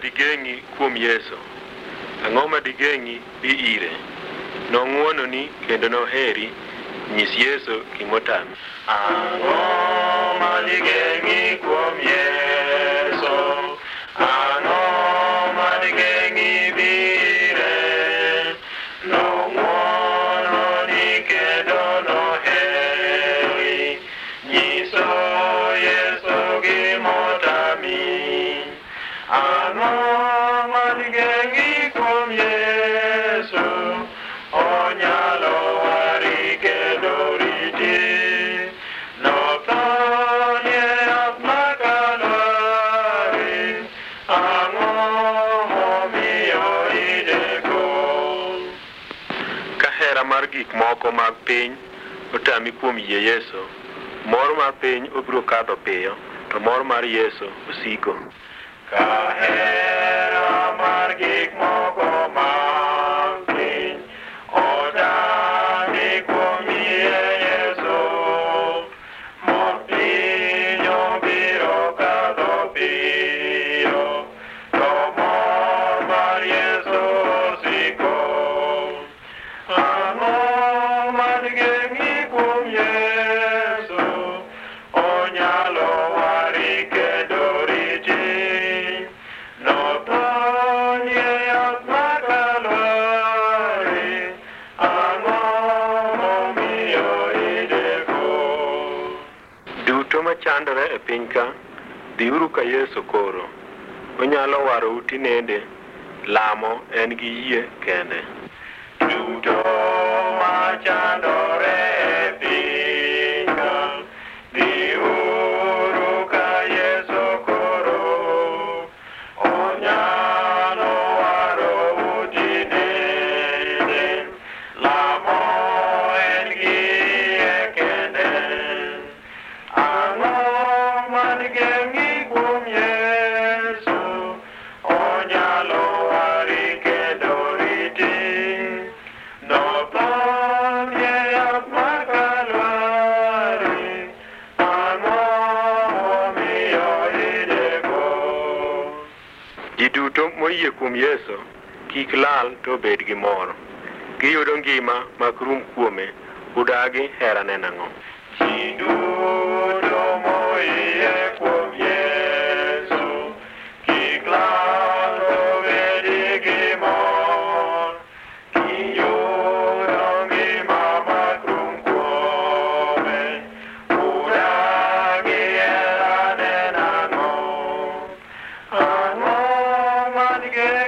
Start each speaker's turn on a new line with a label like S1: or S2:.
S1: digeng'i kuom Yesu? Ang'o ma digeng'i dhi ire? Nong'wononi kendo noheri. Nyis Yesu gimotami.
S2: Ang'o ma digeng'i kuom Yesu? Ang'o ma digeng'i dhi ire? Nong'wononi kendo noheri. Nyiso Yesu gimotami. Ang'o ma digeng'i kuom Yesu? Onyalo wari kendo riti. Nothon e yath mar Kalvari. Ang'o momiyo ideko?
S1: Ka hera mar gik moko mag piny otami kuom yie Yesu, mor mar piny obiro kadho piyo, to mor mar Yesu osiko.
S2: Ka hera mar gik moko mag piny otami kuom yie Yesu, mor piny obiro kadho piyo, to mor mar Yesu osiko. Ang'o ma digeng'i kuom Yesu? Onyalo wari kendo riti. Nothon e yath mar Kalvari. Ang'o momiyo ideko?
S1: Duto machandore e piny ka, dhiuru ka Yesu koro. Onyalo waro uti nende, lamo en gi yie kende.
S2: Duto machandore e piny ka, dhiuru ka Yesu koro. Onyalo waro uti nende, lamo en gi yie kende. Ang'o ma digeng'i kuom Yesu? Onyalo wari kendo riti. Nothon e yath mar Kalvari. Ang'o momiyo ideko?
S1: Ji duto moyie kuom Yesu kik lal to bed gi mor. Giyudo ngima mak rum kuome. Udagi herane nang'o?
S2: Ji duto moyie kuom Yesu kik lal to bed gi mor. Giyudo ngima mak rum kuome. Udagi herane nang'o? Ang'o ma digeng'i